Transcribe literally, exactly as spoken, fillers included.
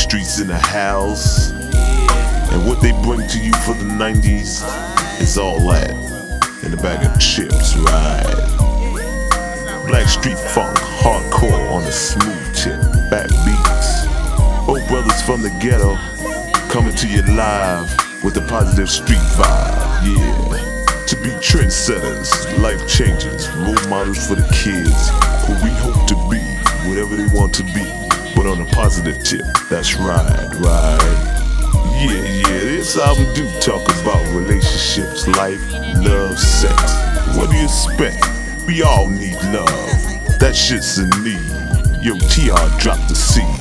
Blackstreet's in the house, and what they bring to you for the nineties is all that in a bag of chips, right? Blackstreet funk, hardcore on a smooth tip, back beats. Both brothers from the ghetto coming to you live with a positive street vibe, yeah. To be trendsetters, life changers, role models for the kids who we hope to be, whatever they want to be, but on a positive tip. That's right, right. Yeah, yeah, this album do talk about relationships, life, love, sex. What do you expect? We all need love. That shit's a need. Yo, T R dropped the seed.